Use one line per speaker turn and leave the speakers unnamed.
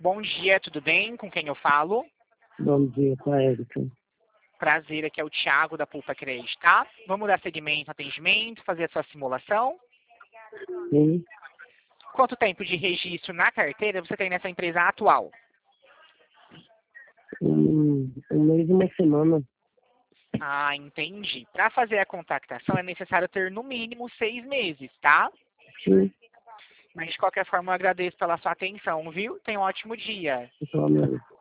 Bom dia, tudo bem? Com quem eu falo?
Bom dia, com a Érica.
Prazer, aqui é o Thiago da Pulpa Crédito, tá? Vamos dar seguimento, atendimento, fazer a sua simulação.
Sim,
Quanto tempo de registro na carteira você tem nessa empresa atual?
um mês e uma semana.
Ah, entendi. Para fazer a contactação é necessário ter no mínimo 6 meses, tá?
Sim,
Mas de qualquer forma eu agradeço pela sua atenção, viu? Tenha um ótimo dia.
pessoalmente.